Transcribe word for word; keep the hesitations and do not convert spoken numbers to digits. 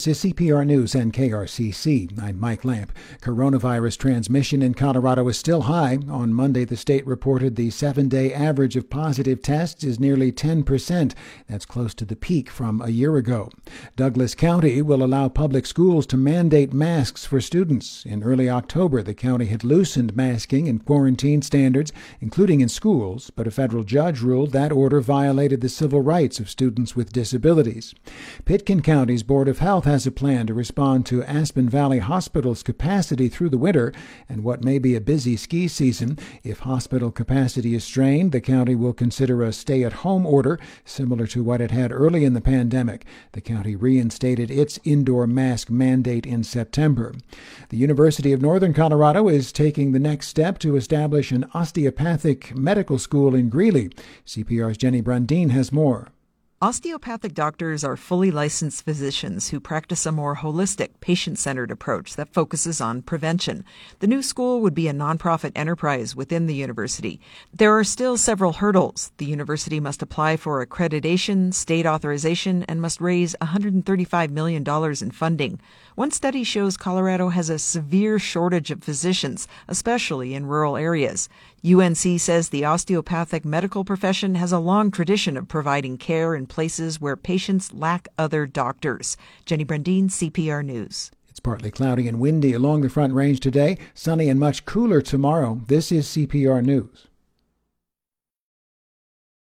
This is C P R News and K R C C. I'm Mike Lamp. Coronavirus transmission in Colorado is still high. On Monday, the state reported the seven-day average of positive tests is nearly ten percent. That's close to the peak from a year ago. Douglas County will allow public schools to mandate masks for students. In early October, the county had loosened masking and quarantine standards, including in schools, but a federal judge ruled that order violated the civil rights of students with disabilities. Pitkin County's Board of Health has a plan to respond to Aspen Valley Hospital's capacity through the winter and what may be a busy ski season. If hospital capacity is strained, the county will consider a stay-at-home order, similar to what it had early in the pandemic. The county reinstated its indoor mask mandate in September. The University of Northern Colorado is taking the next step to establish an osteopathic medical school in Greeley. C P R's Jenny Brundin has more. Osteopathic doctors are fully licensed physicians who practice a more holistic, patient-centered approach that focuses on prevention. The new school would be a nonprofit enterprise within the university. There are still several hurdles. The university must apply for accreditation, state authorization, and must raise one hundred thirty-five million dollars in funding. One study shows Colorado has a severe shortage of physicians, especially in rural areas. U N C says the osteopathic medical profession has a long tradition of providing care in places where patients lack other doctors. Jenny Brundin, C P R News. It's partly cloudy and windy along the Front Range today, sunny and much cooler tomorrow. This is C P R News.